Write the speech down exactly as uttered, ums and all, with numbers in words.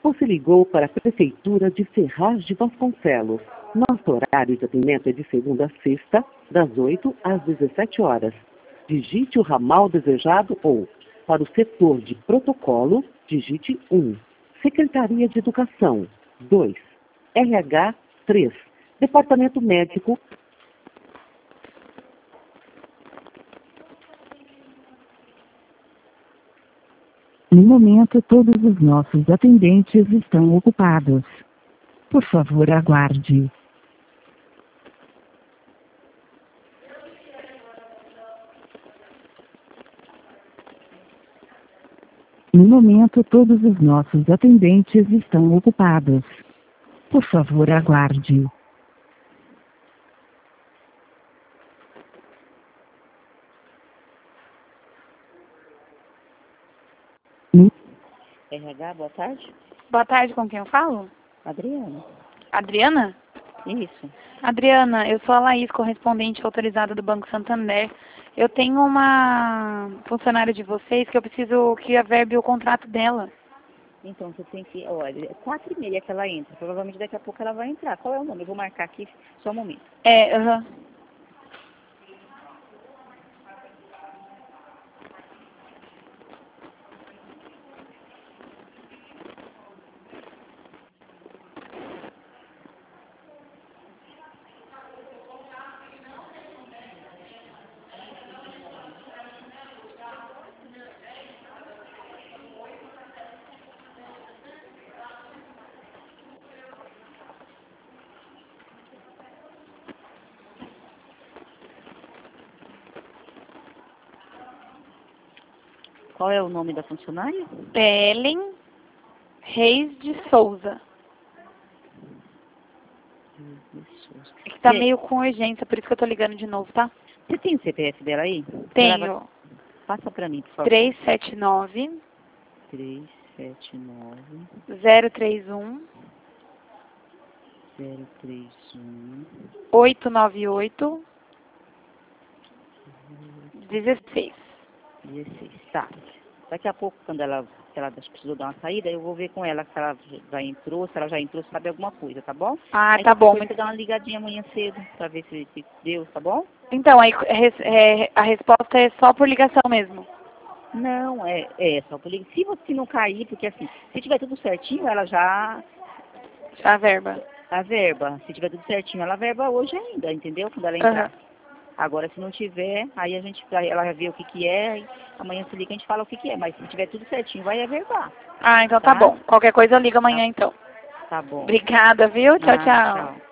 Você ligou para a Prefeitura de Ferraz de Vasconcelos. Nosso horário de atendimento é de segunda a sexta, das oito às dezessete horas. Digite o ramal desejado ou, para o setor de protocolo, digite um. Secretaria de Educação, dois. R H, três. Departamento Médico. No momento, todos os nossos atendentes estão ocupados. Por favor, aguarde. No momento, todos os nossos atendentes estão ocupados. Por favor, aguarde. R H, boa tarde. Boa tarde, com quem eu falo? Adriana. Adriana? Isso. Adriana, eu sou a Laís, correspondente autorizada do Banco Santander. Eu tenho uma funcionária de vocês que eu preciso que averbe o contrato dela. Então, você tem que... Olha, é quatro e meia que ela entra. Provavelmente daqui a pouco ela vai entrar. Qual é o nome? Eu vou marcar aqui só um momento. É, aham. Uhum. Qual é o nome da funcionária? Ellen Reis de Souza. É que tá meio com urgência, por isso que eu tô ligando de novo, tá? Você tem o C P F dela aí? Tenho. Passa pra mim, por favor. três sete nove. três sete nove. zero três um. zero três um. oito nove oito. dezesseis. dezesseis, tá. Daqui a pouco, quando ela, se ela precisou dar uma saída, eu vou ver com ela se ela já entrou, se ela já entrou, sabe alguma coisa, tá bom? Ah, aí tá bom. Você dá uma ligadinha amanhã cedo pra ver se, se deu, tá bom? Então, aí é, a resposta é só por ligação mesmo? Não, é, é só por ligação. Se você não cair, porque assim, se tiver tudo certinho, ela já... Já verba. A verba. Se tiver tudo certinho, ela verba hoje ainda, entendeu? Quando ela entrar. Uhum. Agora, se não tiver, aí a gente, ela vai ver o que que é, amanhã se liga, a gente fala o que que é, mas se tiver tudo certinho, vai averbar. Ah, então tá, tá bom. Qualquer coisa eu ligo amanhã, tá. então. Tá bom. Obrigada, viu? Tchau, Ah, tchau. tchau.